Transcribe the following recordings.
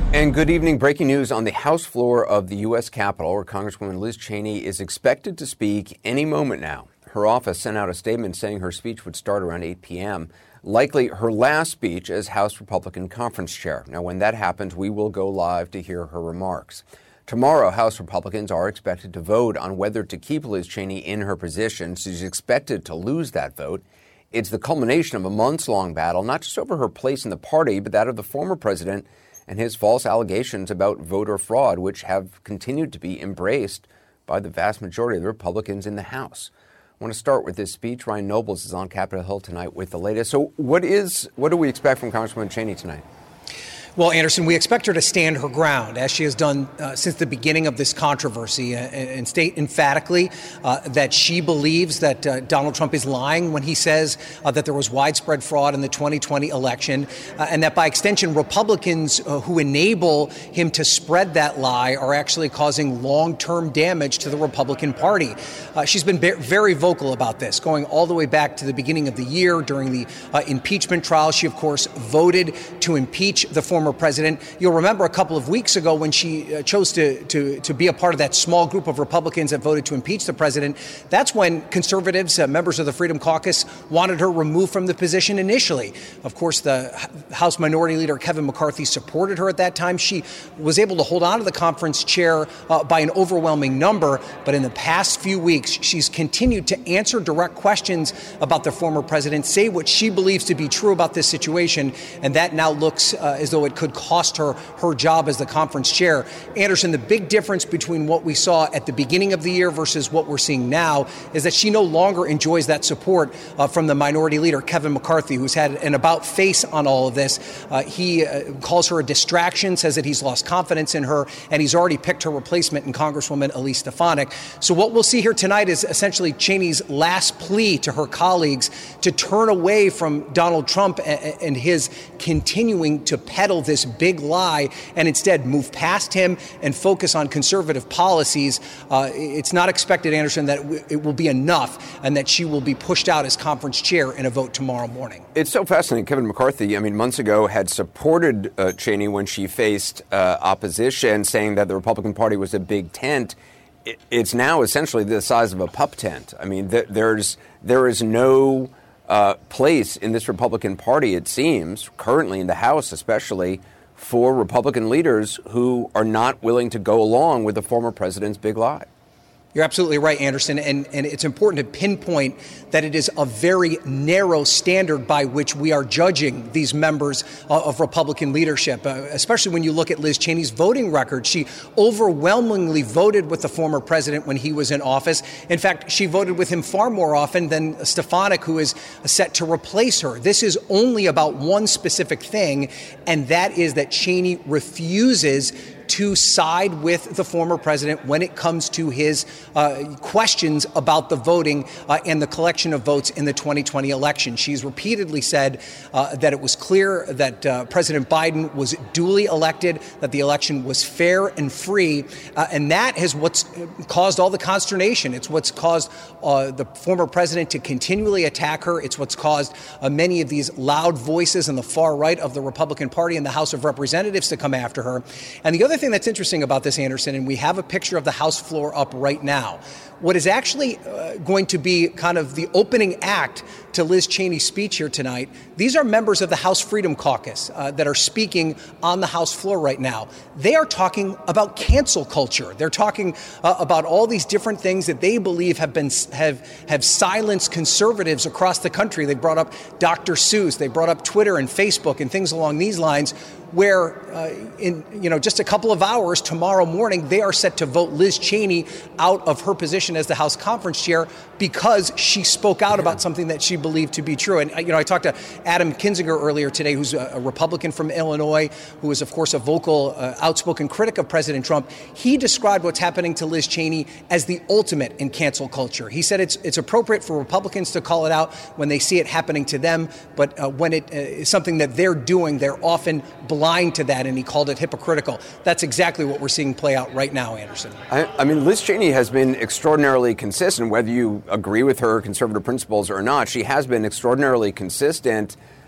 And good evening. Breaking news on the House floor of the U.S. Capitol, where Congresswoman Liz Cheney is expected to speak any moment now. Her office sent out a statement saying her speech would start around 8 p.m., likely her last speech as House Republican Conference Chair. Now, when that happens, we will go live to hear her remarks. Tomorrow, House Republicans are expected to vote on whether to keep Liz Cheney in her position. She's expected to lose that vote. It's the culmination of a months-long battle, not just over her place in the party, but that of the former president and his false allegations about voter fraud, which have continued to be embraced by the vast majority of the Republicans in the House. I want to start with this speech. Ryan Nobles is on Capitol Hill tonight with the latest. So what do we expect from Congresswoman Cheney tonight? Well, Anderson, we expect her to stand her ground, as she has done since the beginning of this controversy, and state emphatically that she believes that Donald Trump is lying when he says that there was widespread fraud in the 2020 election, and that by extension, Republicans who enable him to spread that lie are actually causing long-term damage to the Republican Party. She's been very vocal about this, going all the way back to the beginning of the year during the impeachment trial. She, of course, voted to impeach the former president. You'll remember a couple of weeks ago when she chose to be a part of that small group of Republicans that voted to impeach the president. That's when conservatives, members of the Freedom Caucus, wanted her removed from the position initially. Of course, the House Minority Leader Kevin McCarthy supported her at that time. She was able to hold on to the conference chair by an overwhelming number. But in the past few weeks, she's continued to answer direct questions about the former president, say what she believes to be true about this situation. And that now looks as though it could cost her job as the conference chair. Anderson, the big difference between what we saw at the beginning of the year versus what we're seeing now is that she no longer enjoys that support from the minority leader, Kevin McCarthy, who's had an about face on all of this. He calls her a distraction, says that he's lost confidence in her, and he's already picked her replacement in Congresswoman Elise Stefanik. So what we'll see here tonight is essentially Cheney's last plea to her colleagues to turn away from Donald Trump and his continuing to peddle this big lie and instead move past him and focus on conservative policies. It's not expected, Anderson, that it will be enough and that she will be pushed out as conference chair in a vote tomorrow morning. It's so fascinating. Kevin McCarthy, months ago had supported Cheney when she faced opposition, saying that the Republican Party was a big tent. It's now essentially the size of a pup tent. There is no place in this Republican Party, it seems, currently in the House especially, for Republican leaders who are not willing to go along with the former president's big lie. You're absolutely right, Anderson, and it's important to pinpoint that it is a very narrow standard by which we are judging these members of Republican leadership, especially when you look at Liz Cheney's voting record. She overwhelmingly voted with the former president when he was in office. In fact, she voted with him far more often than Stefanik, who is set to replace her. This is only about one specific thing, and that is that Cheney refuses to side with the former president when it comes to his questions about the voting and the collection of votes in the 2020 election. She's repeatedly said that it was clear that President Biden was duly elected, that the election was fair and free, and that is what's caused all the consternation. It's what's caused the former president to continually attack her. It's what's caused many of these loud voices on the far right of the Republican Party in the House of Representatives to come after her. And the other thing that's interesting about this, Anderson, and we have a picture of the House floor up right now, what is actually going to be kind of the opening act to Liz Cheney's speech here tonight, these are members of the House Freedom Caucus that are speaking on the House floor right now. They are talking about cancel culture. They're talking about all these different things that they believe have silenced conservatives across the country. They brought up Dr. Seuss. They brought up Twitter and Facebook and things along these lines, where in just a couple of hours tomorrow morning, they are set to vote Liz Cheney out of her position as the House conference chair because she spoke out about something that she believed to be true. And, I talked to Adam Kinzinger earlier today, who's a Republican from Illinois, who is, of course, a vocal, outspoken critic of President Trump. He described what's happening to Liz Cheney as the ultimate in cancel culture. He said it's appropriate for Republicans to call it out when they see it happening to them, but when it is something that they're doing, they're often blind to that, and he called it hypocritical. That's exactly what we're seeing play out right now, Anderson. Liz Cheney has been extraordinarily consistent, whether you agree with her conservative principles or not. She has been extraordinarily consistent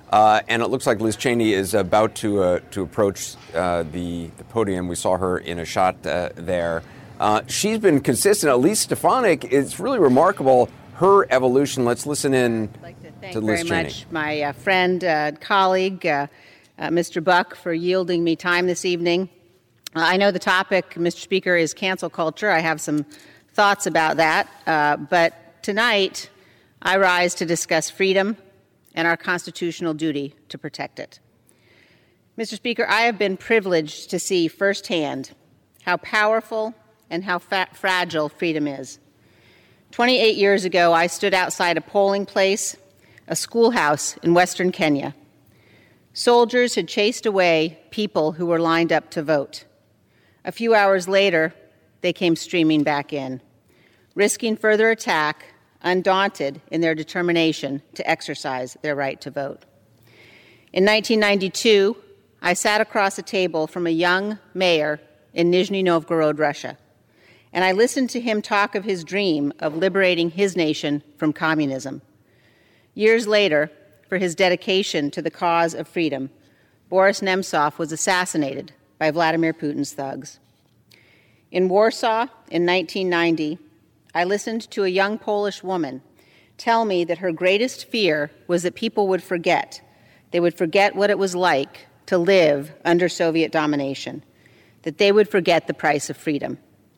And it looks like Liz Cheney is about to approach the podium. We saw her in a shot there. She's been consistent. Elise Stefanik, it's really remarkable, her evolution. Let's listen in I'd like to thank to Liz very Cheney. much my friend, colleague, Mr. Buck, for yielding me time this evening. I know the topic, Mr. Speaker, is cancel culture. I have some thoughts about that. But tonight, I rise to discuss freedom and our constitutional duty to protect it. Mr. Speaker, I have been privileged to see firsthand how powerful and how fragile freedom is. 28 years ago, I stood outside a polling place, a schoolhouse in Western Kenya. Soldiers had chased away people who were lined up to vote. A few hours later, they came streaming back in, risking further attack, undaunted in their determination to exercise their right to vote. In 1992, I sat across a table from a young mayor in Nizhny Novgorod, Russia, and I listened to him talk of his dream of liberating his nation from communism. Years later, for his dedication to the cause of freedom, Boris Nemtsov was assassinated by Vladimir Putin's thugs. In Warsaw in 1990, I listened to a young Polish woman tell me that her greatest fear was that people would forget. They would forget what it was like to live under Soviet domination, that they would forget the price of freedom.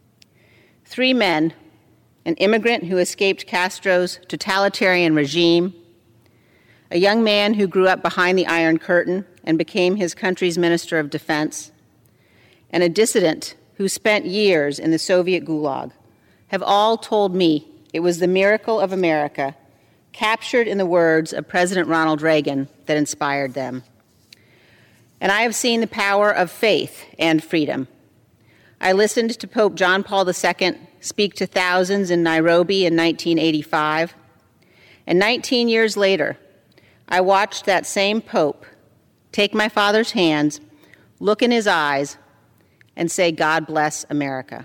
3 men, an immigrant who escaped Castro's totalitarian regime, a young man who grew up behind the Iron Curtain and became his country's Minister of Defense, and a dissident who spent years in the Soviet Gulag, have all told me it was the miracle of America, captured in the words of President Ronald Reagan, that inspired them. And I have seen the power of faith and freedom. I listened to Pope John Paul II speak to thousands in Nairobi in 1985, and 19 years later, I watched that same Pope take my father's hands, look in his eyes, and say, "God bless America."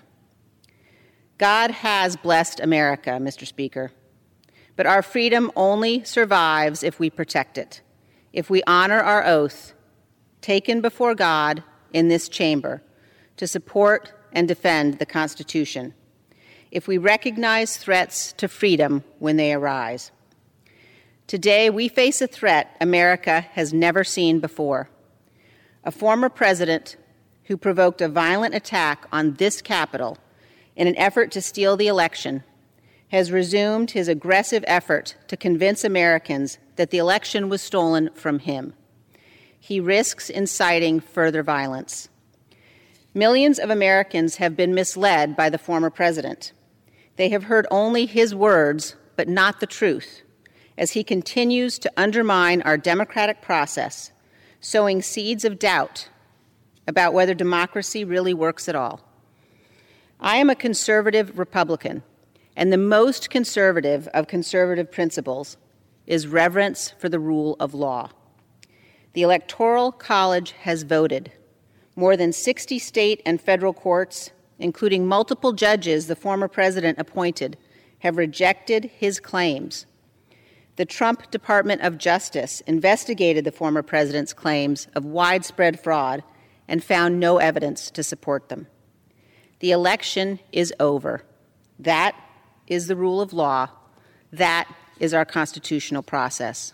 God has blessed America, Mr. Speaker, but our freedom only survives if we protect it, if we honor our oath taken before God in this chamber to support and defend the Constitution, if we recognize threats to freedom when they arise. Today, we face a threat America has never seen before. A former president who provoked a violent attack on this Capitol in an effort to steal the election has resumed his aggressive effort to convince Americans that the election was stolen from him. He risks inciting further violence. Millions of Americans have been misled by the former president. They have heard only his words, but not the truth, as he continues to undermine our democratic process, sowing seeds of doubt about whether democracy really works at all. I am a conservative Republican, and the most conservative of conservative principles is reverence for the rule of law. The Electoral College has voted. More than 60 state and federal courts, including multiple judges the former president appointed, have rejected his claims. The Trump Department of Justice investigated the former president's claims of widespread fraud and found no evidence to support them. The election is over. That is the rule of law. That is our constitutional process.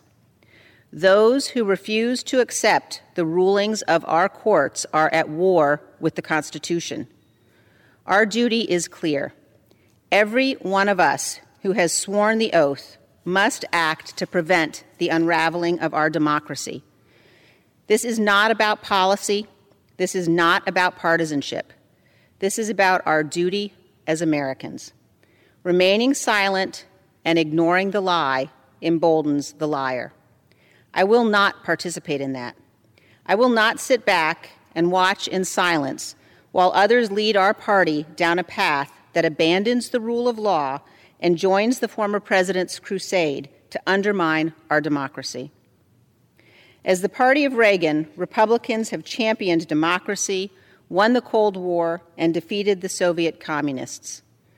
Those who refuse to accept the rulings of our courts are at war with the Constitution. Our duty is clear. Every one of us who has sworn the oath must act to prevent the unraveling of our democracy. This is not about policy. This is not about partisanship. This is about our duty as Americans. Remaining silent and ignoring the lie emboldens the liar. I will not participate in that. I will not sit back and watch in silence while others lead our party down a path that abandons the rule of law and joins the former president's crusade to undermine our democracy. As the party of Reagan, Republicans have championed democracy, won the Cold War, and defeated the Soviet communists.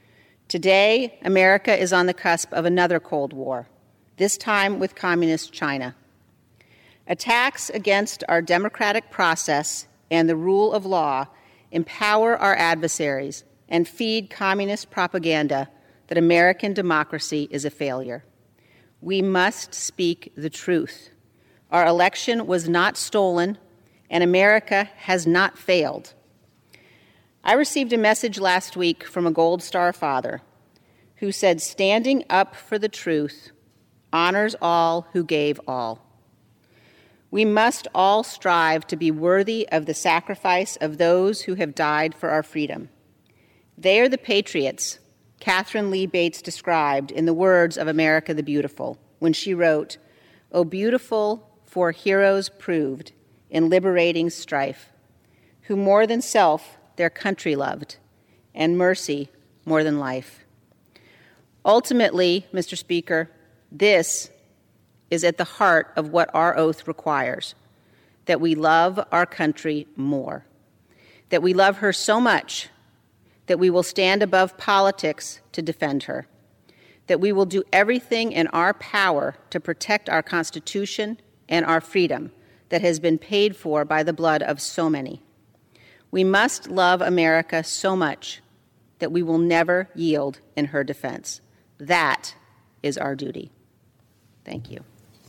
Today, America is on the cusp of another Cold War, this time with communist China. Attacks against our democratic process and the rule of law empower our adversaries and feed communist propaganda that American democracy is a failure. We must speak the truth. Our election was not stolen, and America has not failed. I received a message last week from a Gold Star father who said, "Standing up for the truth honors all who gave all." We must all strive to be worthy of the sacrifice of those who have died for our freedom. They are the patriots Catherine Lee Bates described in the words of America the Beautiful when she wrote, "O beautiful for heroes proved in liberating strife, who more than self their country loved, and mercy more than life." Ultimately, Mr. Speaker, this is at the heart of what our oath requires, that we love our country more, that we love her so much that we will stand above politics to defend her, that we will do everything in our power to protect our Constitution and our freedom that has been paid for by the blood of so many. We must love America so much that we will never yield in her defense. That is our duty. Thank you.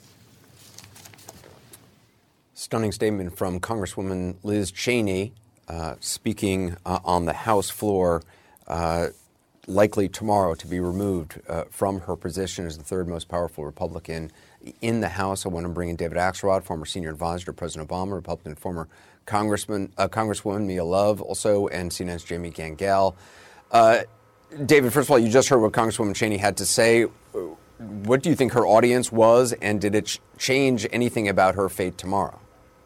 Stunning statement from Congresswoman Liz Cheney speaking on the House floor, likely tomorrow to be removed from her position as the third most powerful Republican in the House. I want to bring in David Axelrod, former senior advisor to President Obama, Republican former Congresswoman Mia Love, also, and CNN's Jamie Gangel. David, first of all, you just heard what Congresswoman Cheney had to say. What do you think her audience was, and did it change anything about her fate tomorrow?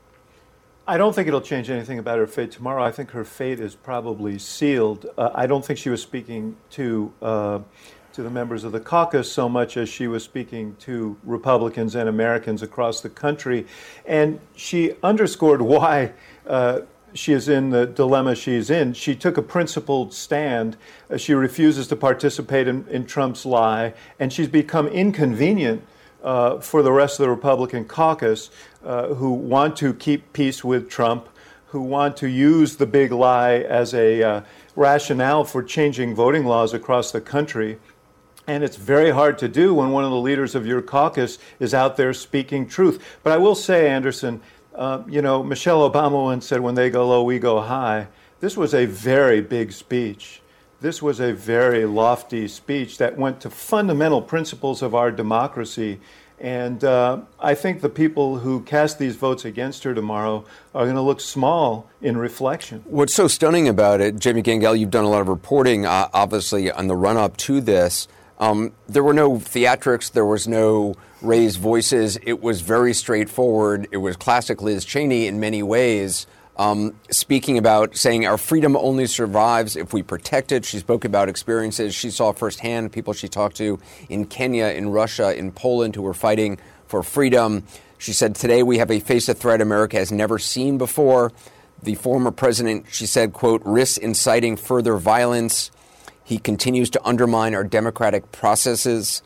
I don't think it'll change anything about her fate tomorrow. I think her fate is probably sealed. I don't think she was speaking to the members of the caucus so much as she was speaking to Republicans and Americans across the country. And she underscored why she is in the dilemma she's in. She took a principled stand. She refuses to participate in Trump's lie, and she's become inconvenient for the rest of the Republican caucus who want to keep peace with Trump, who want to use the big lie as a rationale for changing voting laws across the country. And it's very hard to do when one of the leaders of your caucus is out there speaking truth. But I will say, Anderson, Michelle Obama once said, "When they go low, we go high." This was a very big speech. This was a very lofty speech that went to fundamental principles of our democracy. And I think the people who cast these votes against her tomorrow are going to look small in reflection. What's so stunning about it, Jamie Gangel, you've done a lot of reporting, obviously, on the run-up to this. There were no theatrics. There was no raised voices. It was very straightforward. It was classic Liz Cheney in many ways, speaking about saying our freedom only survives if we protect it. She spoke about experiences she saw firsthand, people she talked to in Kenya, in Russia, in Poland, who were fighting for freedom. She said, "Today we have faced a threat America has never seen before." The former president, she said, quote, "risks inciting further violence. He continues to undermine our democratic process.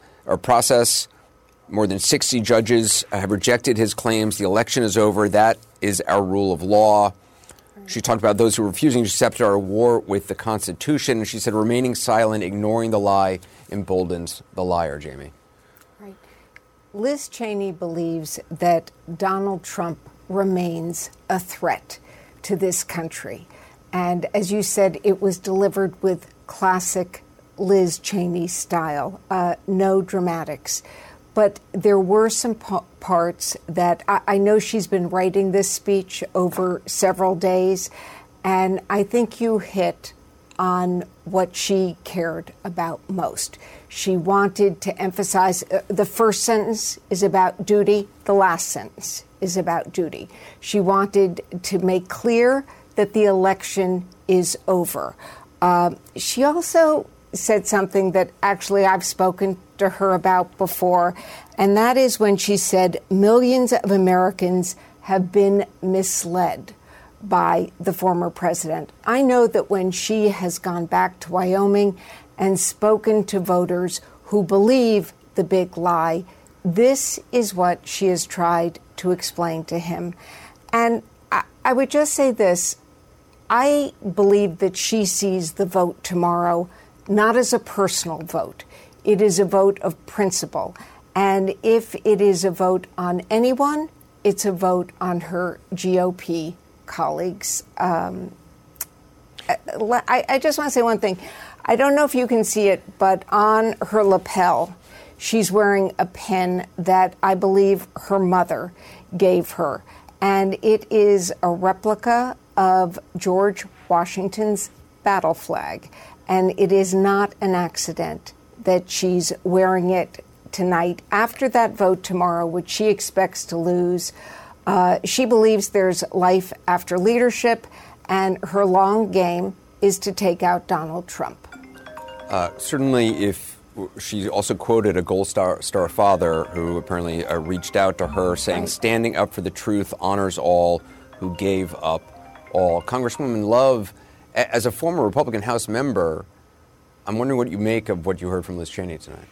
More than 60 judges have rejected his claims. The election is over. That is our rule of law." She talked about those who are refusing to accept our war with the Constitution. And she said remaining silent, ignoring the lie, emboldens the liar, Jamie. Right. Liz Cheney believes that Donald Trump remains a threat to this country. And as you said, it was delivered with classic Liz Cheney style, no dramatics. But there were some parts that I know she's been writing this speech over several days, and I think you hit on what she cared about most. She wanted to emphasize the first sentence is about duty, the last sentence is about duty. She wanted to make clear that the election is over. She also said something that actually I've spoken to her about before, and that is when she said millions of Americans have been misled by the former president. I know that when she has gone back to Wyoming and spoken to voters who believe the big lie, this is what she has tried to explain to him. And I would just say this. I believe that she sees the vote tomorrow not as a personal vote. It is a vote of principle. And if it is a vote on anyone, it's a vote on her GOP colleagues. I just want to say one thing. I don't know if you can see it, but on her lapel, she's wearing a pin that I believe her mother gave her. And it is a replica of George Washington's battle flag. And it is not an accident that she's wearing it tonight after that vote tomorrow, which she expects to lose. She believes there's life after leadership, and her long game is to take out Donald Trump. Certainly, if she also quoted a Gold Star father who apparently reached out to her saying, standing up for the truth honors all who gave up all. Congresswoman Love, as a former Republican House member, I'm wondering what you make of what you heard from Liz Cheney tonight.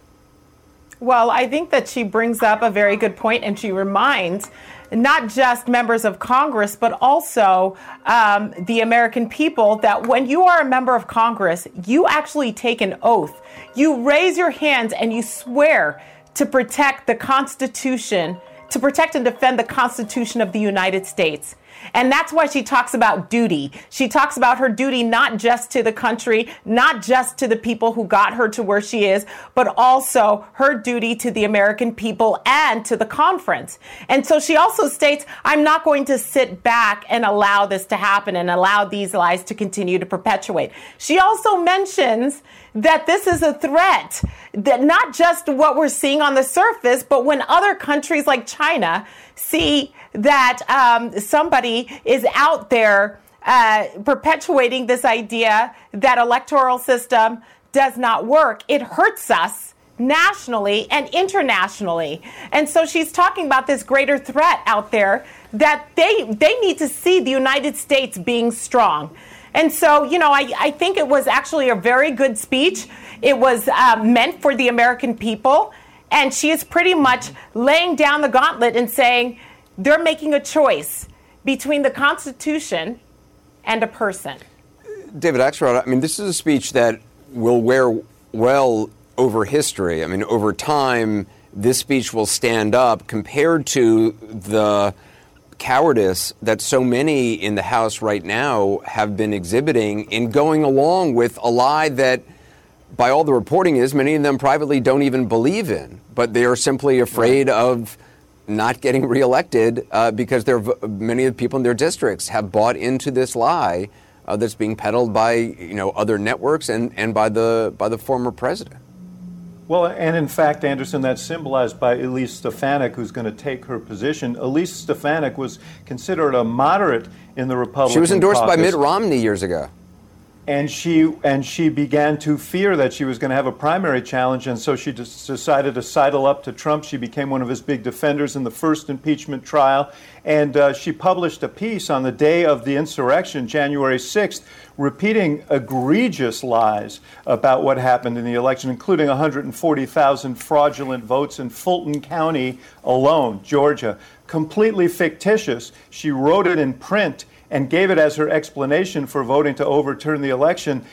Well, I think that she brings up a very good point, and she reminds not just members of Congress, but also the American people that when you are a member of Congress, you actually take an oath. You raise your hands and you swear to protect the Constitution, to protect and defend the Constitution of the United States. And that's why she talks about duty. She talks about her duty not just to the country, not just to the people who got her to where she is, but also her duty to the American people and to the conference. And so she also states, I'm not going to sit back and allow this to happen and allow these lies to continue to perpetuate. She also mentions that this is a threat, that not just what we're seeing on the surface, but when other countries like China see that somebody is out there perpetuating this idea that electoral system does not work, it hurts us nationally and internationally. And so she's talking about this greater threat out there that they need to see the United States being strong. And so, you know, I think it was actually a very good speech. It was meant for the American people. And she is pretty much laying down the gauntlet and saying they're making a choice between the Constitution and a person. David Axelrod, I mean, this is a speech that will wear well over history. I mean, over time, this speech will stand up compared to the cowardice that so many in the House right now have been exhibiting in going along with a lie that, by all the reporting is, many of them privately don't even believe in, but they are simply afraid of not getting reelected because many of the people in their districts have bought into this lie that's being peddled by other networks and by the former president. Well, and in fact, Anderson, that's symbolized by Elise Stefanik, who's going to take her position. Elise Stefanik was considered a moderate in the Republican She was endorsed caucus. by Mitt Romney years ago. And she began to fear that she was going to have a primary challenge, and so she decided to sidle up to Trump. She became one of his big defenders in the first impeachment trial, and she published a piece on the day of the insurrection, January 6th, repeating egregious lies about what happened in the election, including 140,000 fraudulent votes in Fulton County alone, Georgia. Completely fictitious. She wrote it in print and gave it as her explanation for voting to overturn the election.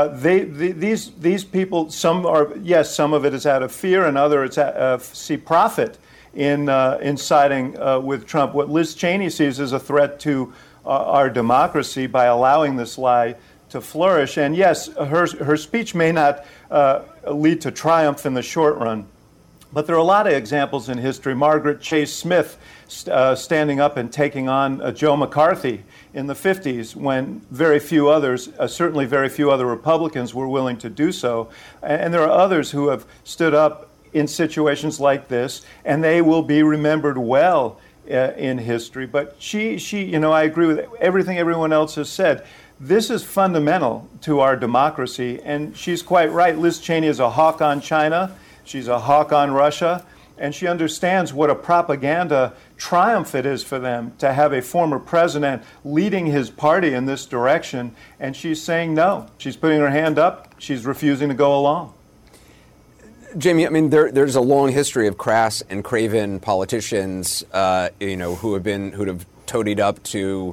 These people, some of it is out of fear, and others see profit in siding with Trump. What Liz Cheney sees as a threat to our democracy by allowing this lie to flourish. And yes, her speech may not lead to triumph in the short run, but there are a lot of examples in history. Margaret Chase Smith standing up and taking on Joe McCarthy in the 50s when very few others, certainly very few other Republicans, were willing to do so. And there are others who have stood up in situations like this, and they will be remembered well in history. But she, I agree with everything everyone else has said. This is fundamental to our democracy, and she's quite right. Liz Cheney is a hawk on China. She's a hawk on Russia, and she understands what a propaganda triumph it is for them to have a former president leading his party in this direction, and she's saying no. She's putting her hand up. She's refusing to go along. Jamie, I mean, there's a long history of crass and craven politicians, who have toadied up to,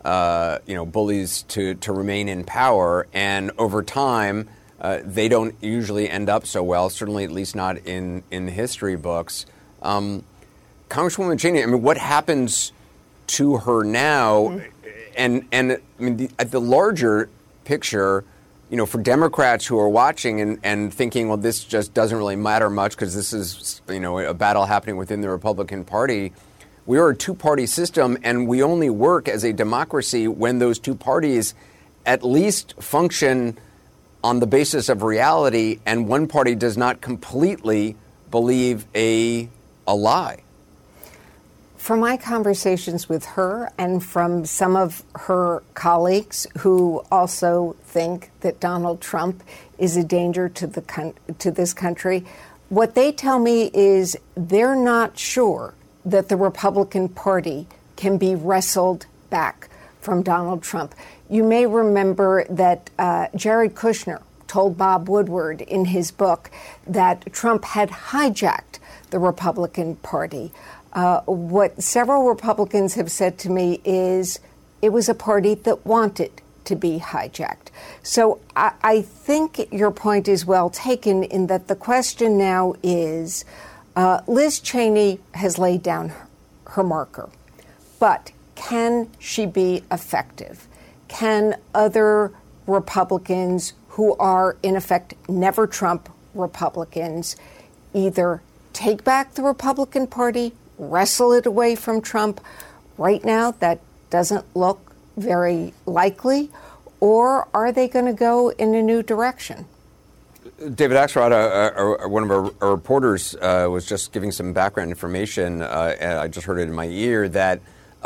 bullies to remain in power, and over time, they don't usually end up so well. Certainly, at least not in the history books. Congresswoman Cheney, I mean, what happens to her now? And I mean, at the larger picture, for Democrats who are watching and thinking, well, this just doesn't really matter much because this is, a battle happening within the Republican Party. We are a two-party system, and we only work as a democracy when those two parties at least function on the basis of reality, and one party does not completely believe a lie. From my conversations with her and from some of her colleagues who also think that Donald Trump is a danger to this country, what they tell me is they're not sure that the Republican Party can be wrestled back from Donald Trump. You may remember that Jared Kushner told Bob Woodward in his book that Trump had hijacked the Republican Party. What several Republicans have said to me is it was a party that wanted to be hijacked. So I think your point is well taken in that the question now is Liz Cheney has laid down her marker, but can she be effective? Can other Republicans who are, in effect, never Trump Republicans either take back the Republican Party, wrestle it away from Trump? Right now, that doesn't look very likely. Or are they going to go in a new direction? David Axelrod, one of our reporters, was just giving some background information, and I just heard it in my ear, that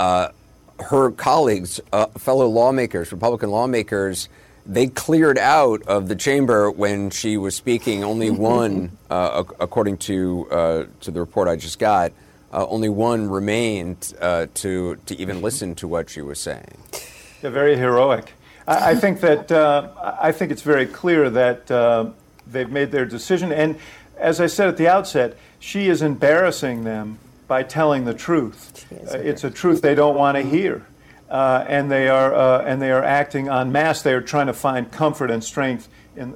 her colleagues, fellow lawmakers, Republican lawmakers, they cleared out of the chamber when she was speaking. Only one, according to the report I just got, only one remained to even listen to what she was saying. Yeah, very heroic. I think it's very clear that they've made their decision. And as I said at the outset, she is embarrassing them by telling the truth. It's a truth they don't want to hear. And they are acting en masse. They are trying to find comfort and strength in,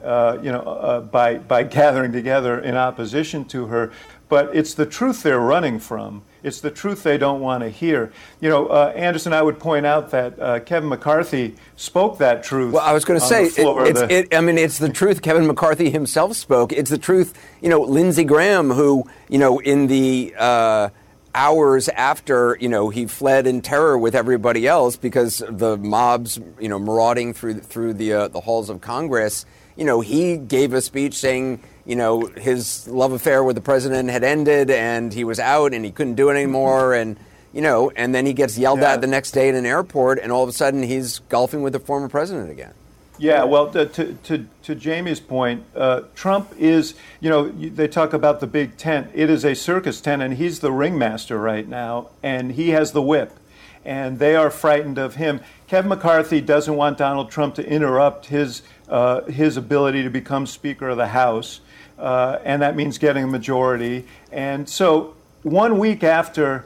by gathering together in opposition to her. But it's the truth they're running from. It's the truth they don't want to hear. Anderson, I would point out that Kevin McCarthy spoke that truth. Well, I was going to say, it's the truth Kevin McCarthy himself spoke. It's the truth, Lindsey Graham, who, in the hours after, he fled in terror with everybody else because the mobs, marauding through the halls of Congress, he gave a speech saying, his love affair with the president had ended and he was out and he couldn't do it anymore. And, and then he gets yelled at the next day in an airport and all of a sudden he's golfing with the former president again. Yeah, well, to Jamie's point, Trump is, they talk about the big tent. It is a circus tent, and he's the ringmaster right now, and he has the whip, and they are frightened of him. Kevin McCarthy doesn't want Donald Trump to interrupt his ability to become Speaker of the House, and that means getting a majority. And so 1 week after,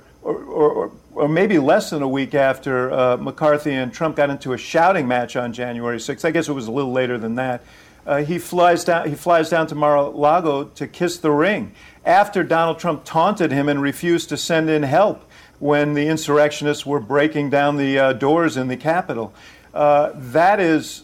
or maybe less than a week after McCarthy and Trump got into a shouting match on January 6th, I guess it was a little later than that, he flies down to Mar-a-Lago to kiss the ring after Donald Trump taunted him and refused to send in help when the insurrectionists were breaking down the doors in the Capitol. That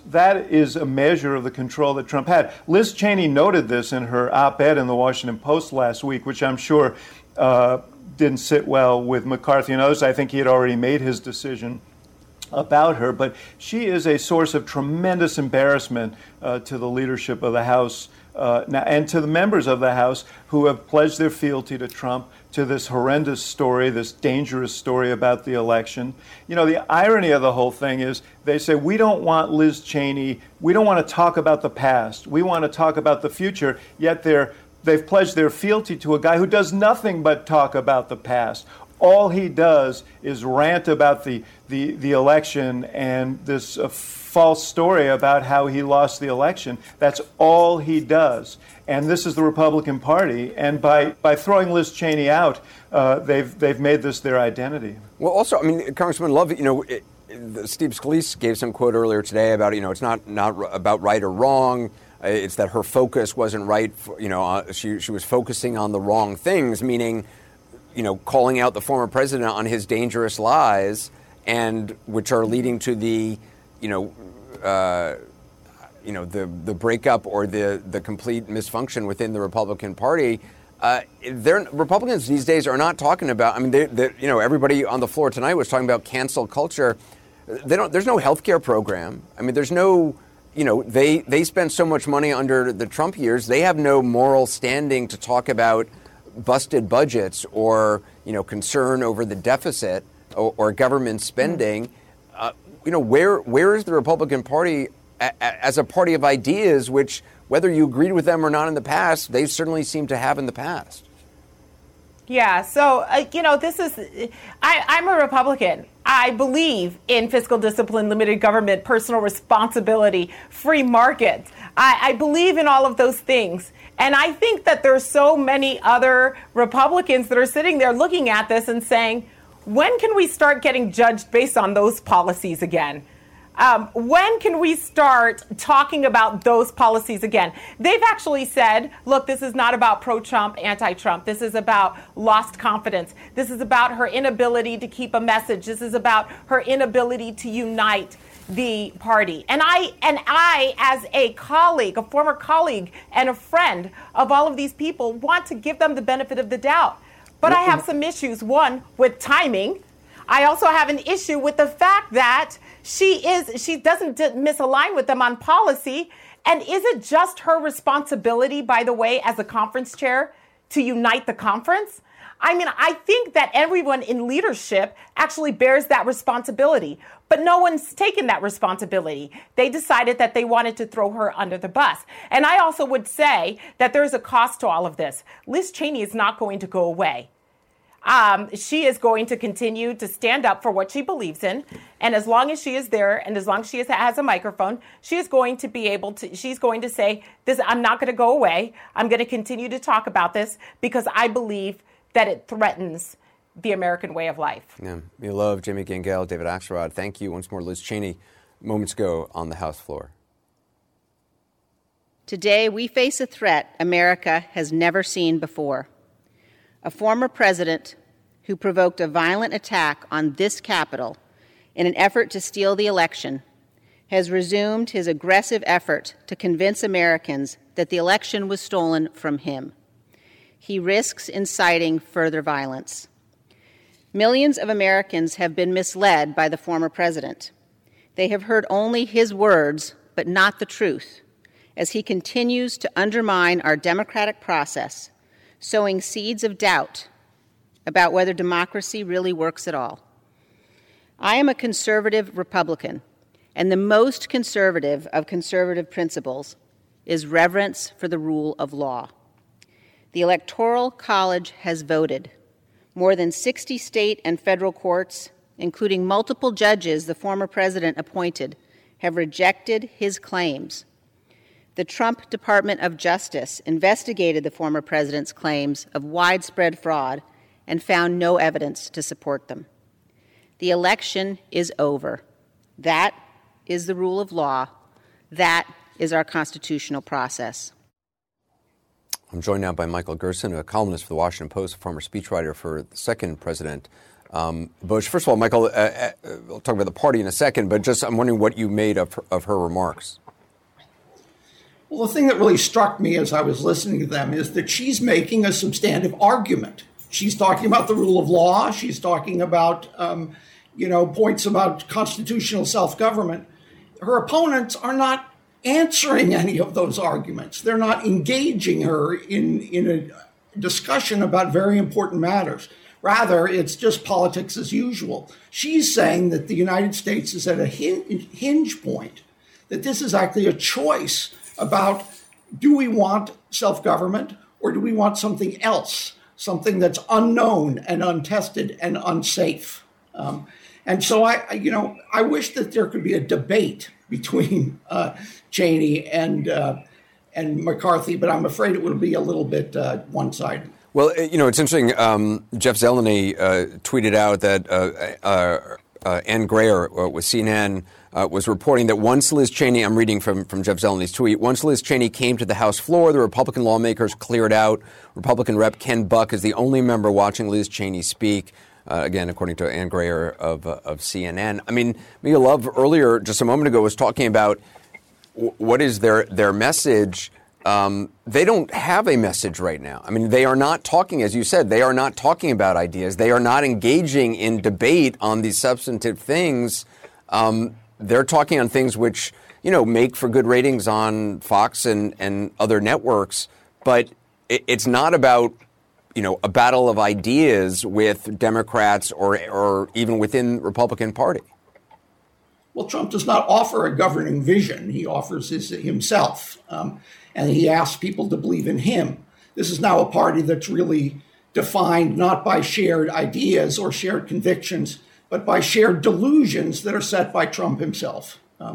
is a measure of the control that Trump had. Liz Cheney noted this in her op-ed in the Washington Post last week, which I'm sure didn't sit well with McCarthy and others. I think he had already made his decision about her, but she is a source of tremendous embarrassment to the leadership of the House now, and to the members of the House who have pledged their fealty to Trump, to this horrendous story, this dangerous story about the election. The irony of the whole thing is they say, we don't want Liz Cheney, we don't want to talk about the past, we want to talk about the future, yet they've pledged their fealty to a guy who does nothing but talk about the past. All he does is rant about the the election and this false story about how he lost the election. That's all he does. And this is the Republican Party. And by throwing Liz Cheney out, they've made this their identity. Well, also, I mean, Congressman Love, Steve Scalise gave some quote earlier today about, it's not about right or wrong. It's that her focus wasn't right. She was focusing on the wrong things, meaning, calling out the former president on his dangerous lies, and which are leading to the, the breakup or the complete misfunction within the Republican Party. Republicans these days are not talking about. I mean, everybody on the floor tonight was talking about cancel culture. There's no health care program. I mean, there's no. They spent so much money under the Trump years. They have no moral standing to talk about busted budgets or, concern over the deficit or government spending. Where is the Republican Party as a party of ideas, which, whether you agreed with them or not in the past, they certainly seem to have in the past? Yeah, so, this is, I'm a Republican. I believe in fiscal discipline, limited government, personal responsibility, free markets. I believe in all of those things. And I think that there's so many other Republicans that are sitting there looking at this and saying, when can we start getting judged based on those policies again? When can we start talking about those policies again? They've actually said, look, this is not about pro-Trump, anti-Trump. This is about lost confidence. This is about her inability to keep a message. This is about her inability to unite the party. And I, as a colleague, a former colleague and a friend of all of these people, want to give them the benefit of the doubt. But I have some issues, one, with timing. I also have an issue with the fact that she doesn't misalign with them on policy. And is it just her responsibility, by the way, as a conference chair, to unite the conference? I mean, I think that everyone in leadership actually bears that responsibility, but no one's taken that responsibility. They decided that they wanted to throw her under the bus. And I also would say that there's a cost to all of this. Liz Cheney is not going to go away. She is going to continue to stand up for what she believes in. And as long as she is there and as long as she has a microphone, she is going to be able to, she's going to say, I'm not going to go away. I'm going to continue to talk about this because I believe that it threatens the American way of life. Yeah. Mia Love, Jamie Gangel, David Axelrod, thank you once more. Liz Cheney, moments ago on the House floor. Today, we face a threat America has never seen before. A former president who provoked a violent attack on this Capitol in an effort to steal the election has resumed his aggressive effort to convince Americans that the election was stolen from him. He risks inciting further violence. Millions of Americans have been misled by the former president. They have heard only his words, but not the truth, as he continues to undermine our democratic process, sowing seeds of doubt about whether democracy really works at all. I am a conservative Republican, and the most conservative of conservative principles is reverence for the rule of law. The Electoral College has voted. More than 60 state and federal courts, including multiple judges the former president appointed, have rejected his claims. The Trump Department of Justice investigated the former president's claims of widespread fraud and found no evidence to support them. The election is over. That is the rule of law. That is our constitutional process. I'm joined now by Michael Gerson, a columnist for the Washington Post, a former speechwriter for the second President Bush. First of all, Michael, we'll talk about the party in a second, but just I'm wondering what you made of her remarks. Well, the thing that really struck me as I was listening to them is that she's making a substantive argument. She's talking about the rule of law. She's talking about, points about constitutional self-government. Her opponents are not answering any of those arguments. They're not engaging her in a discussion about very important matters. Rather, it's just politics as usual. She's saying that the United States is at a hinge point, that this is actually a choice about, do we want self-government or do we want something else, something that's unknown and untested and unsafe? And so I wish that there could be a debate between Cheney and McCarthy, but I'm afraid it would be a little bit one-sided. Well, it's interesting. Jeff Zeleny tweeted out that Ann Grayer with CNN was reporting that once Liz Cheney, I'm reading from Jeff Zeleny's tweet, once Liz Cheney came to the House floor, the Republican lawmakers cleared out. Republican Rep Ken Buck is the only member watching Liz Cheney speak. Again, according to Ann Grayer of CNN. I mean, Mia Love earlier, just a moment ago, was talking about what is their message. They don't have a message right now. I mean, they are not talking, as you said, they are not talking about ideas. They are not engaging in debate on these substantive things. They're talking on things which, make for good ratings on Fox and other networks. But it's not about, a battle of ideas with Democrats or even within the Republican Party. Well, Trump does not offer a governing vision. He offers himself. And he asks people to believe in him. This is now a party that's really defined not by shared ideas or shared convictions, but by shared delusions that are set by Trump himself.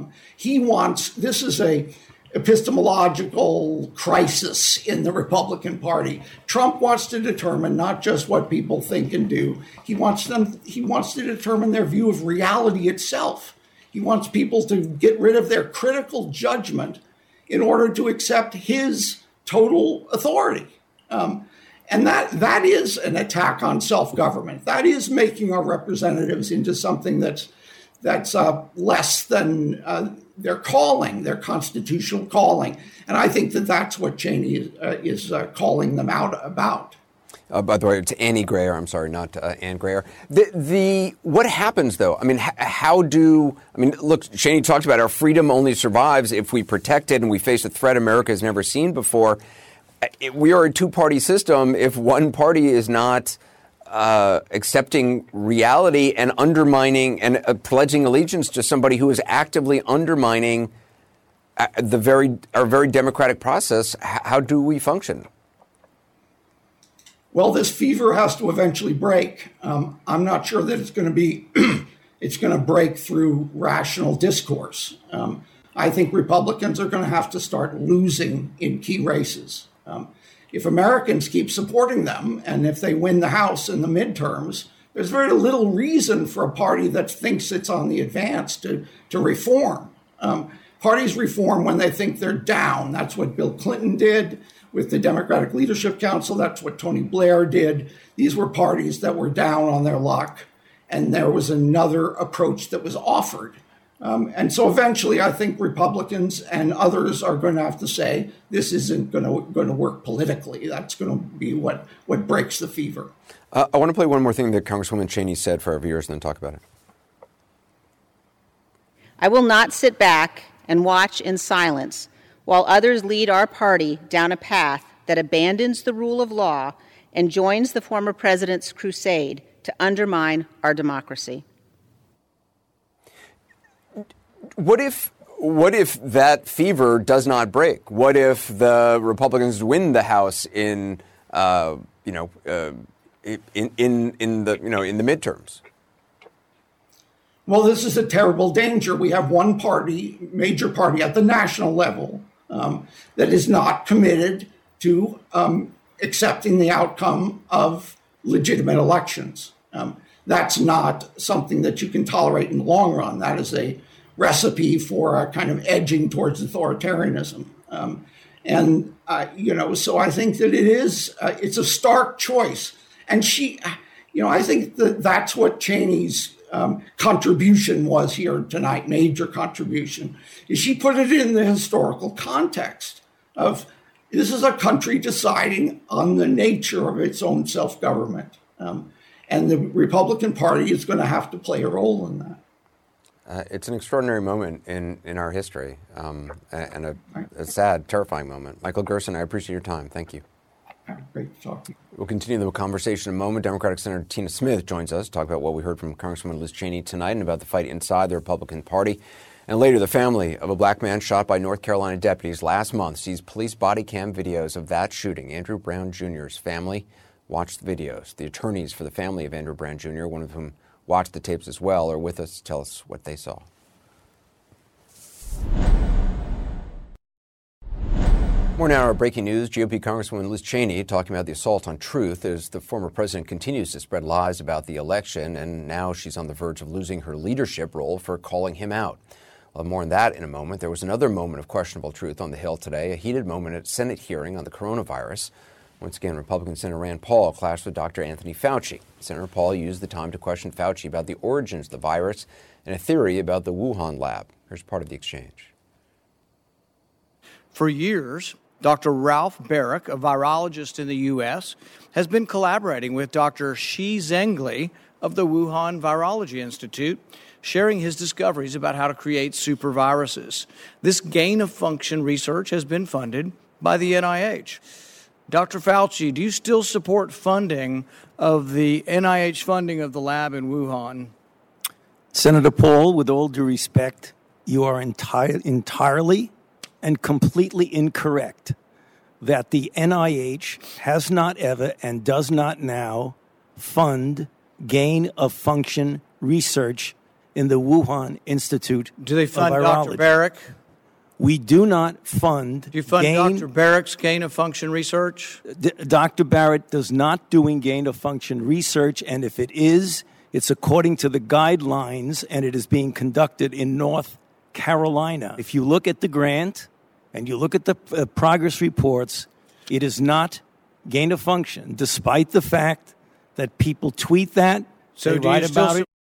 This is a epistemological crisis in the Republican Party. Trump wants to determine not just what people think and do. He wants to determine their view of reality itself. He wants people to get rid of their critical judgment in order to accept his total authority. And that is an attack on self-government. That is making our representatives into something that's less than their calling, their constitutional calling. And I think that's what Cheney is calling them out about. By the way, it's Annie Grayer. I'm sorry, not Ann Grayer. What happens, though? I mean, look, Cheney talked about our freedom only survives if we protect it and we face a threat America has never seen before. We are a two-party system. If one party is not accepting reality and undermining and pledging allegiance to somebody who is actively undermining our very democratic process, how do we function? Well, this fever has to eventually break. I'm not sure that it's going to break through rational discourse. I think Republicans are going to have to start losing in key races. If Americans keep supporting them, and if they win the House in the midterms, there's very little reason for a party that thinks it's on the advance to reform. Parties reform when they think they're down. That's what Bill Clinton did with the Democratic Leadership Council. That's what Tony Blair did. These were parties that were down on their luck, and there was another approach that was offered. And so eventually, I think Republicans and others are going to have to say, this isn't going to work politically. That's going to be what breaks the fever. I want to play one more thing that Congresswoman Cheney said for our viewers and then talk about it. I will not sit back and watch in silence while others lead our party down a path that abandons the rule of law and joins the former president's crusade to undermine our democracy. What if that fever does not break? What if the Republicans win the House in the midterms? Well, this is a terrible danger. We have one party, major party at the national level, that is not committed to accepting the outcome of legitimate elections. That's not something that you can tolerate in the long run. That is a recipe for a kind of edging towards authoritarianism. So I think that it's a stark choice. And I think that's what Cheney's contribution was here tonight, major contribution, is she put it in the historical context of this is a country deciding on the nature of its own self-government. And the Republican Party is going to have to play a role in that. It's an extraordinary moment in our history and a sad, terrifying moment. Michael Gerson, I appreciate your time. Thank you. Great to talk to you. We'll continue the conversation in a moment. Democratic Senator Tina Smith joins us to talk about what we heard from Congresswoman Liz Cheney tonight and about the fight inside the Republican Party. And later, the family of a black man shot by North Carolina deputies last month sees police body cam videos of that shooting. Andrew Brown Jr.'s family watched the videos. The attorneys for the family of Andrew Brown Jr., one of whom watched the tapes as well, are with us to tell us what they saw. More now, our breaking news. GOP Congresswoman Liz Cheney talking about the assault on truth as the former president continues to spread lies about the election, and now she's on the verge of losing her leadership role for calling him out. We'll have more on that in a moment. There was another moment of questionable truth on the Hill today, a heated moment at Senate hearing on the coronavirus. Once again, Republican Senator Rand Paul clashed with Dr. Anthony Fauci. Senator Paul used the time to question Fauci about the origins of the virus and a theory about the Wuhan lab. Here's part of the exchange. For years, Dr. Ralph Baric, a virologist in the U.S., has been collaborating with Dr. Shi Zhengli of the Wuhan Virology Institute, sharing his discoveries about how to create superviruses. This gain-of-function research has been funded by the NIH. Dr. Fauci, do you still support funding of the NIH funding of the lab in Wuhan? Senator Paul, with all due respect, you are entirely and completely incorrect that the NIH has not ever and does not now fund gain-of-function research in the Wuhan Institute of Virology. Do they fund Dr. Baric? We do not fund. Do you fund Dr. Barrett's gain-of-function research? Dr. Barrett does not doing gain-of-function research, and if it is, it's according to the guidelines, and it is being conducted in North Carolina. If you look at the grant and you look at the progress reports, it is not gain-of-function, despite the fact that people tweet that, they write about it.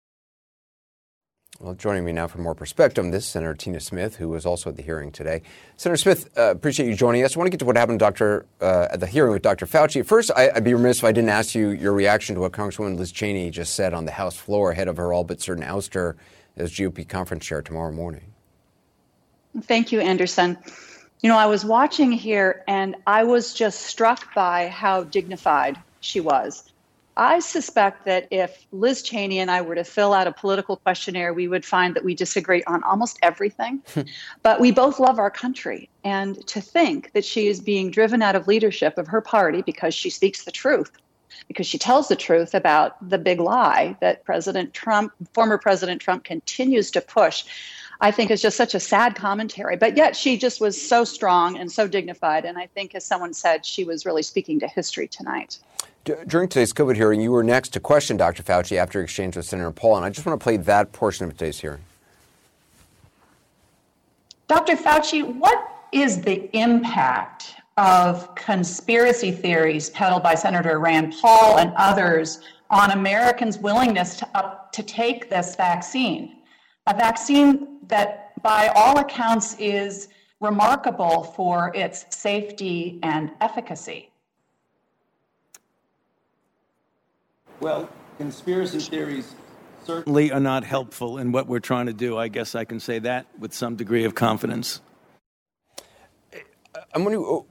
Well, joining me now for more perspective on this, Senator Tina Smith, who was also at the hearing today. Senator Smith, appreciate you joining us. I want to get to what happened at the hearing with Dr. Fauci. First, I'd be remiss if I didn't ask you your reaction to what Congresswoman Liz Cheney just said on the House floor ahead of her all but certain ouster as GOP conference chair tomorrow morning. Thank you, Anderson. You know, I was watching here and I was just struck by how dignified she was. I suspect that if Liz Cheney and I were to fill out a political questionnaire, we would find that we disagree on almost everything. But we both love our country. And to think that she is being driven out of leadership of her party because she speaks the truth, because she tells the truth about the big lie that former President Trump continues to push, I think is just such a sad commentary. But yet she just was so strong and so dignified. And I think, as someone said, she was really speaking to history tonight. During today's COVID hearing, you were next to question Dr. Fauci after your exchange with Senator Paul, and I just want to play that portion of today's hearing. Dr. Fauci, what is the impact of conspiracy theories peddled by Senator Rand Paul and others on Americans' willingness to take this vaccine? A vaccine that, by all accounts, is remarkable for its safety and efficacy. Well, conspiracy theories certainly are not helpful in what we're trying to do. I guess I can say that with some degree of confidence. I'm wondering,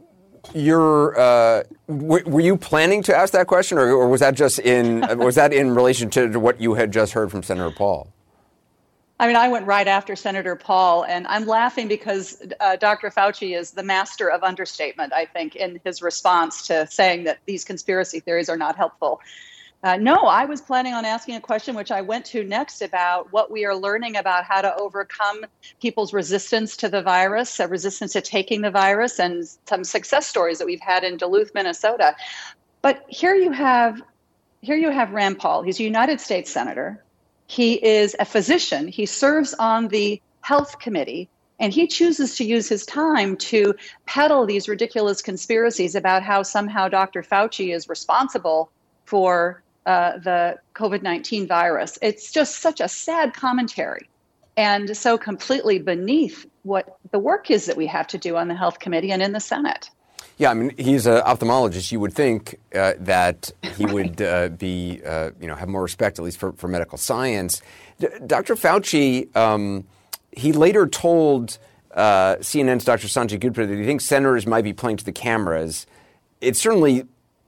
were you planning to ask that question, or was that just in relation to what you had just heard from Senator Paul? I mean, I went right after Senator Paul, and I'm laughing because Dr. Fauci is the master of understatement, I think, in his response to saying that these conspiracy theories are not helpful. No, I was planning on asking a question, which I went to next, about what we are learning about how to overcome people's resistance to the virus, resistance to taking the virus, and some success stories that we've had in Duluth, Minnesota. But here you have Rand Paul. He's a United States senator. He is a physician. He serves on the health committee, and he chooses to use his time to peddle these ridiculous conspiracies about how somehow Dr. Fauci is responsible for the COVID-19 virus. It's just such a sad commentary and so completely beneath what the work is that we have to do on the health committee and in the Senate. Yeah, I mean, he's an ophthalmologist. You would think that he would have more respect, at least for medical science. Dr. Fauci, he later told CNN's Dr. Sanjay Gupta that he thinks senators might be playing to the cameras. It's certainly,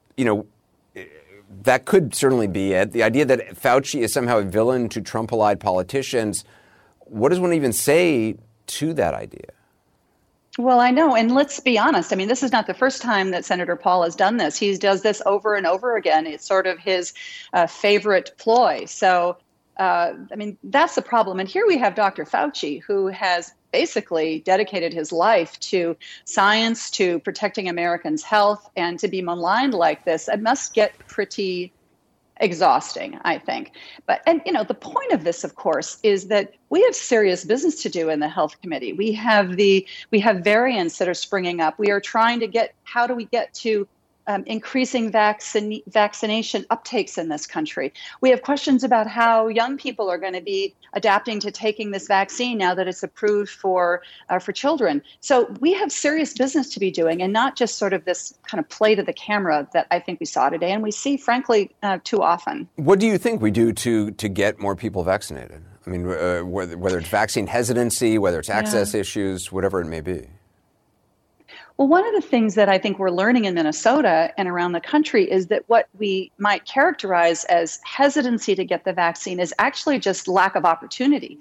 that could certainly be it. The idea that Fauci is somehow a villain to Trump-allied politicians, what does one even say to that idea? Well, I know. And let's be honest. I mean, this is not the first time that Senator Paul has done this. He does this over and over again. It's sort of his favorite ploy. So That's the problem. And here we have Dr. Fauci, who has basically dedicated his life to science, to protecting Americans' health, and to be maligned like this, it must get pretty exhausting, I think. The point of this, of course, is that we have serious business to do in the Health Committee. We have variants that are springing up. We are trying to how do we get to increasing vaccination uptakes in this country. We have questions about how young people are going to be adapting to taking this vaccine now that it's approved for children. So we have serious business to be doing, and not just sort of this kind of play to the camera that I think we saw today, and we see, frankly, too often. What do you think we do to get more people vaccinated? I mean, whether it's vaccine hesitancy, whether it's access issues, whatever it may be. Well, one of the things that I think we're learning in Minnesota and around the country is that what we might characterize as hesitancy to get the vaccine is actually just lack of opportunity.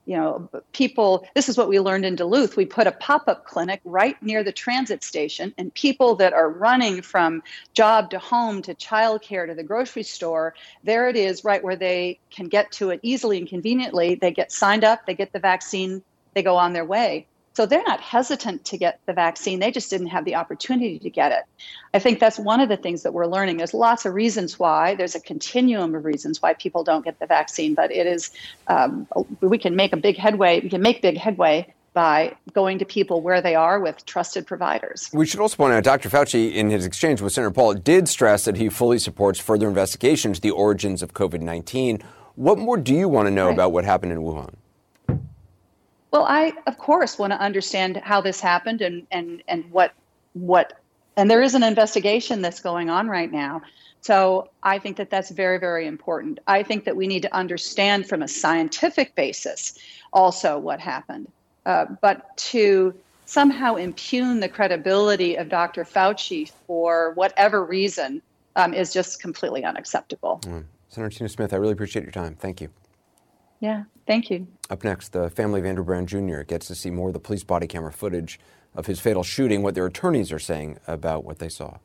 This is what we learned in Duluth. We put a pop-up clinic right near the transit station, and people that are running from job to home to childcare to the grocery store, there it is right where they can get to it easily and conveniently. They get signed up, they get the vaccine, they go on their way. So they're not hesitant to get the vaccine. They just didn't have the opportunity to get it. I think that's one of the things that we're learning. There's lots of reasons why. There's a continuum of reasons why people don't get the vaccine, but it is we can make big headway by going to people where they are with trusted providers. We should also point out Dr. Fauci, in his exchange with Senator Paul, did stress that he fully supports further investigation into the origins of COVID-19. What more do you want to know about what happened in Wuhan? Well, I, of course, want to understand how this happened and what, and there is an investigation that's going on right now. So I think that that's very, very important. I think that we need to understand from a scientific basis also what happened. But to somehow impugn the credibility of Dr. Fauci for whatever reason is just completely unacceptable. Senator Tina Smith, I really appreciate your time. Thank you. Yeah, thank you. Up next, the family of Andrew Brown Jr. gets to see more of the police body camera footage of his fatal shooting, what their attorneys are saying about what they saw.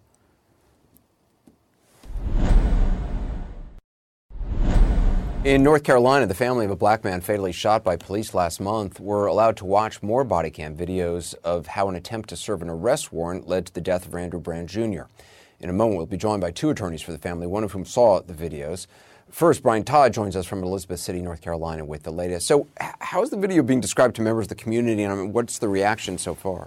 In North Carolina, the family of a black man fatally shot by police last month were allowed to watch more body cam videos of how an attempt to serve an arrest warrant led to the death of Andrew Brown Jr. In a moment, we'll be joined by two attorneys for the family, one of whom saw the videos. First, Brian Todd joins us from Elizabeth City, North Carolina, with the latest. So how is the video being described to members of the community, and what's the reaction so far?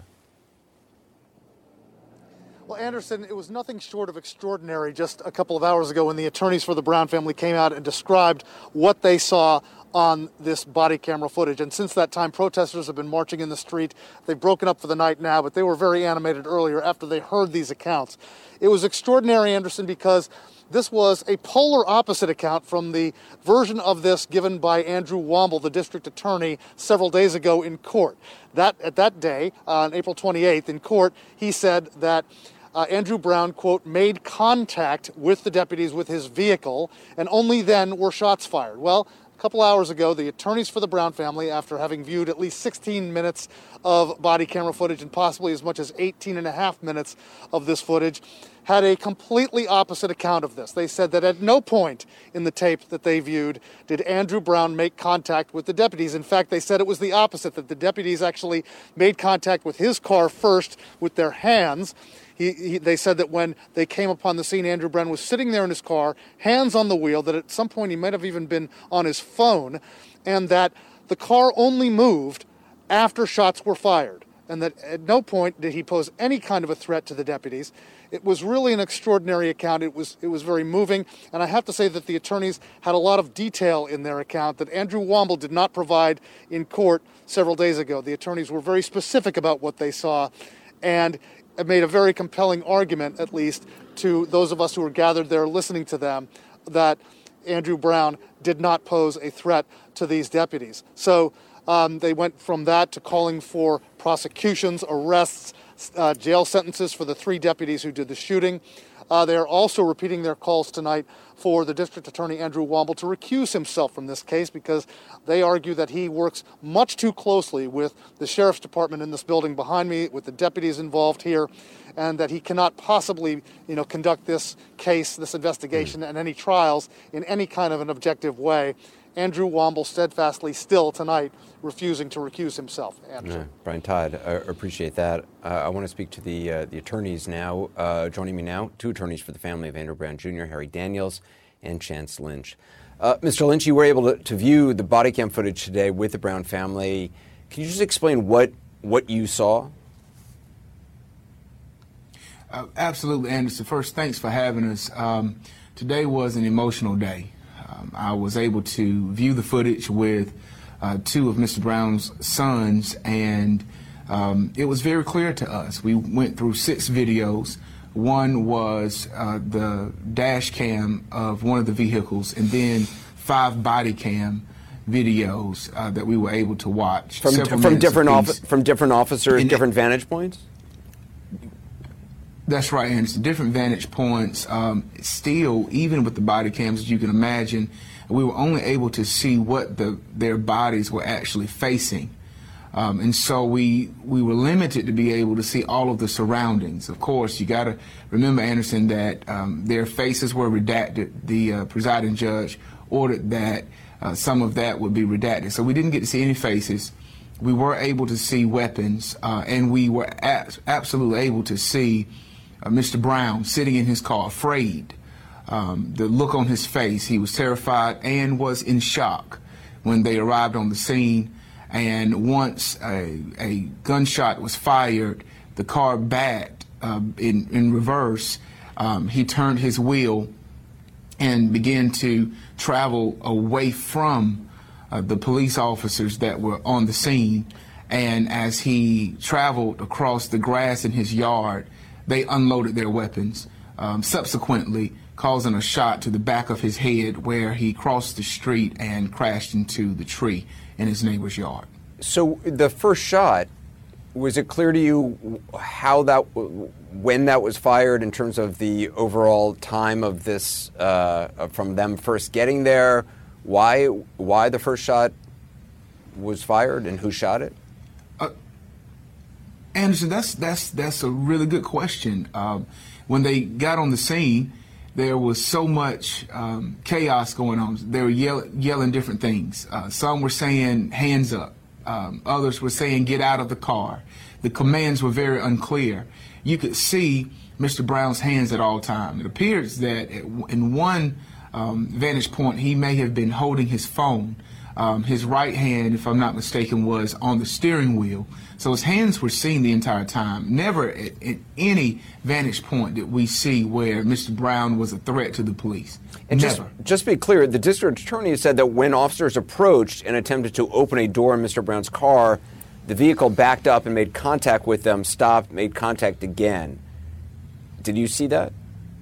Well, Anderson, it was nothing short of extraordinary just a couple of hours ago when the attorneys for the Brown family came out and described what they saw on this body camera footage. And since that time, protesters have been marching in the street. They've broken up for the night now, but they were very animated earlier after they heard these accounts. It was extraordinary, Anderson, because this was a polar opposite account from the version of this given by Andrew Womble, the district attorney, several days ago in court. At that day, on April 28th in court, he said that Andrew Brown, quote, made contact with the deputies with his vehicle, and only then were shots fired. Well, a couple hours ago, the attorneys for the Brown family, after having viewed at least 16 minutes of body camera footage and possibly as much as 18 and a half minutes of this footage, had a completely opposite account of this. They said that at no point in the tape that they viewed did Andrew Brown make contact with the deputies. In fact, they said it was the opposite, that the deputies actually made contact with his car first with their hands. They said that when they came upon the scene, Andrew Brown was sitting there in his car, hands on the wheel, that at some point he might have even been on his phone, and that the car only moved after shots were fired, and that at no point did he pose any kind of a threat to the deputies. It was really an extraordinary account. It was very moving, and I have to say that the attorneys had a lot of detail in their account that Andrew Womble did not provide in court several days ago. The attorneys were very specific about what they saw, and it made a very compelling argument, at least, to those of us who were gathered there listening to them, that Andrew Brown did not pose a threat to these deputies. So they went from that to calling for prosecutions, arrests, jail sentences for the 3 deputies who did the shooting. They are also repeating their calls tonight for the District Attorney Andrew Womble to recuse himself from this case because they argue that he works much too closely with the Sheriff's Department in this building behind me, with the deputies involved here, and that he cannot possibly, conduct this case, this investigation, and any trials in any kind of an objective way. Andrew Womble steadfastly still tonight refusing to recuse himself. Brian Todd, I appreciate that. I want to speak to the attorneys now. Joining me now, two attorneys for the family of Andrew Brown Jr., Harry Daniels and Chance Lynch. Mr. Lynch, you were able to view the body cam footage today with the Brown family. Can you just explain what you saw? Absolutely, Anderson. First, thanks for having us. Today was an emotional day. I was able to view the footage with two of Mr. Brown's sons, and it was very clear to us. We went through 6 videos. One was the dash cam of one of the vehicles, and then 5 body cam videos that we were able to watch. From different officers, different vantage points? That's right, Anderson. Different vantage points. Still, even with the body cams, as you can imagine, we were only able to see what their bodies were actually facing. And so we were limited to be able to see all of the surroundings. Of course, you got to remember, Anderson, that their faces were redacted. The presiding judge ordered that some of that would be redacted. So we didn't get to see any faces. We were able to see weapons, and we were absolutely able to see Mr. Brown sitting in his car, afraid. The look on his face, he was terrified and was in shock when they arrived on the scene. And once a gunshot was fired, the car backed in reverse. He turned his wheel and began to travel away from the police officers that were on the scene. And as he traveled across the grass in his yard, they unloaded their weapons, subsequently causing a shot to the back of his head where he crossed the street and crashed into the tree in his neighbor's yard. So the first shot, was it clear to you how when that was fired in terms of the overall time of this, from them first getting there, why the first shot was fired and who shot it? Anderson, that's a really good question. When they got on the scene, there was so much chaos going on. They were yelling different things. Some were saying, hands up. Others were saying, get out of the car. The commands were very unclear. You could see Mr. Brown's hands at all times. It appears that in one vantage point, he may have been holding his phone. His right hand, if I'm not mistaken, was on the steering wheel. So his hands were seen the entire time. Never at any vantage point did we see where Mr. Brown was a threat to the police. And Never. Just to be clear, the district attorney said that when officers approached and attempted to open a door in Mr. Brown's car, the vehicle backed up and made contact with them, stopped, made contact again. Did you see that?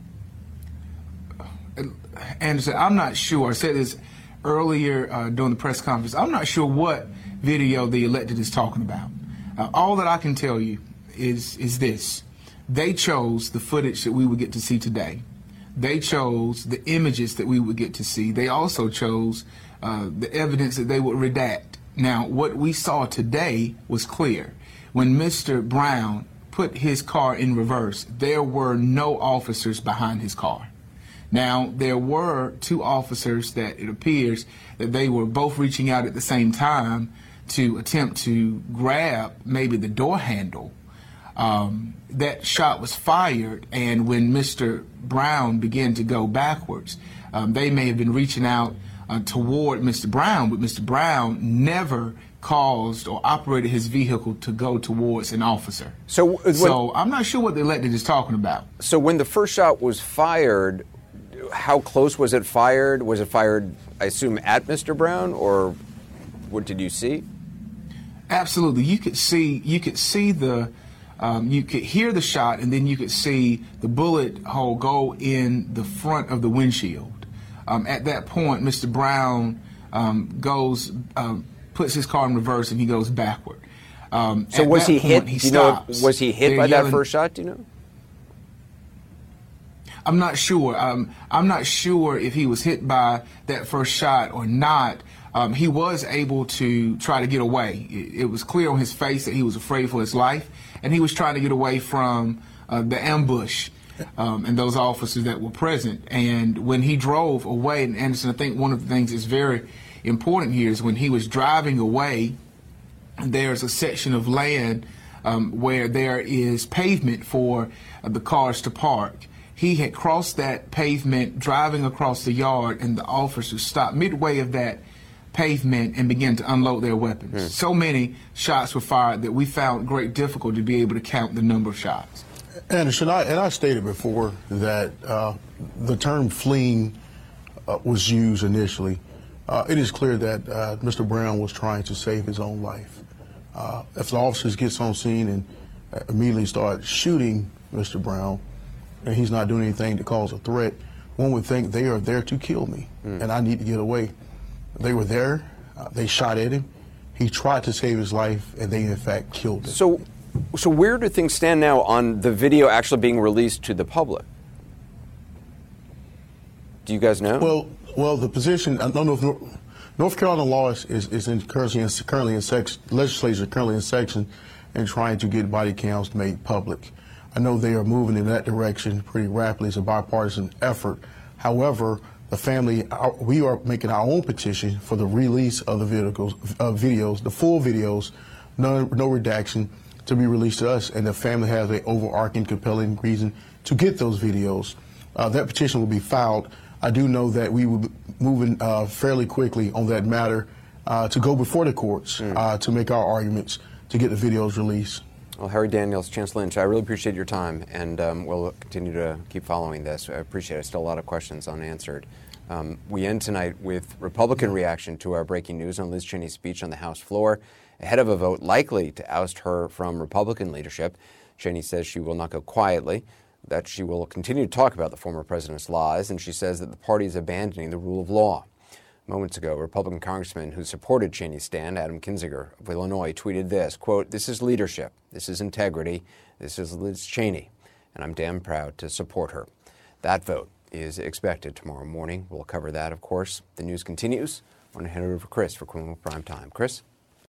Anderson, I'm not sure. I said this earlier during the press conference. I'm not sure what video the elected is talking about. All that I can tell you is this. They chose the footage that we would get to see today. They chose the images that we would get to see. They also chose the evidence that they would redact. Now, what we saw today was clear. When Mr. Brown put his car in reverse, there were no officers behind his car. Now, there were 2 officers that it appears that they were both reaching out at the same time to attempt to grab maybe the door handle. That shot was fired, and when Mr. Brown began to go backwards, they may have been reaching out toward Mr. Brown, but Mr. Brown never caused or operated his vehicle to go towards an officer. So I'm not sure what the elected is talking about. So when the first shot was fired, how close was it fired? Was it fired, I assume, at Mr. Brown, or what did you see? Absolutely. You could see the, you could hear the shot, and then you could see the bullet hole go in the front of the windshield. At that point, Mr. Brown puts his car in reverse, and he goes backward. So was he hit? Was he hit by that first shot? Do you know? I'm not sure. I'm not sure if he was hit by that first shot or not. He was able to try to get away. It was clear on his face that he was afraid for his life, and he was trying to get away from the ambush and those officers that were present. And when he drove away, and Anderson, I think one of the things that's very important here is when he was driving away, there's a section of land where there is pavement for the cars to park. He had crossed that pavement driving across the yard, and the officers stopped midway of that pavement and began to unload their weapons. So many shots were fired that we found great difficulty to be able to count the number of shots. Anderson, I stated before that the term fleeing was used initially. It is clear that Mr. Brown was trying to save his own life. If the officers gets on scene and immediately start shooting Mr. Brown, and he's not doing anything to cause a threat, one would think they are there to kill me, and I need to get away. They were there. They shot at him. He tried to save his life, and they, in fact, killed him. So where do things stand now on the video actually being released to the public? Do you guys know? Well, the position, I don't know if North Carolina law is currently in section, legislature currently in section and trying to get body cams made public. I know they are moving in that direction pretty rapidly. It's a bipartisan effort. However, the family, we are making our own petition for the release of the videos, the full videos, no redaction, to be released to us, and the family has an overarching, compelling reason to get those videos. That petition will be filed. I do know that we will be moving fairly quickly on that matter to go before the courts to make our arguments to get the videos released. Well, Harry Daniels, Chance Lynch, I really appreciate your time, and we'll continue to keep following this. I appreciate it. Still a lot of questions unanswered. We end tonight with Republican reaction to our breaking news on Liz Cheney's speech on the House floor ahead of a vote likely to oust her from Republican leadership. Cheney says she will not go quietly, that she will continue to talk about the former president's lies, and she says that the party is abandoning the rule of law. Moments ago, Republican congressman who supported Cheney's stand, Adam Kinzinger of Illinois, tweeted this, quote, "This is leadership. This is integrity. This is Liz Cheney, and I'm damn proud to support her." That vote is expected tomorrow morning. We'll cover that, of course. The news continues. I want to hand it over to Chris for Criminal Prime Time. Chris?